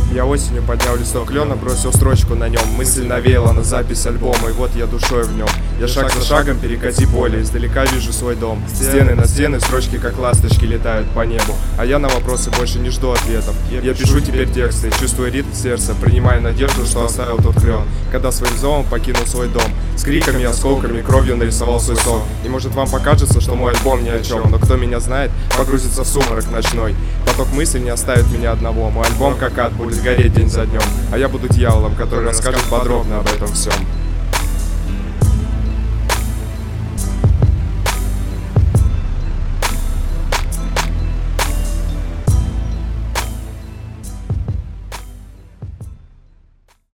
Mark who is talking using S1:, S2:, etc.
S1: Я осенью поднял листок клена, бросил строчку на нем. Мысль навеяла на запись альбома, и вот я душой в нем. Я шаг за шагом перекати поле, издалека вижу свой дом. Стены на стены, строчки как ласточки летают по небу. А я на вопросы больше не жду ответов. Я пишу теперь тексты, чувствую ритм сердца, принимая надежду, что оставил тот клен, когда своим зовом покинул свой дом. С криками, осколками, кровью нарисовал свой сон. И может вам покажется, что мой альбом ни о чем, но кто меня знает, погрузится в сумрак ночной. Поток мыслей не оставит меня одного. Мой альбом как ад будет гореть день за днем, а я буду дьяволом, который расскажет подробно об этом всем.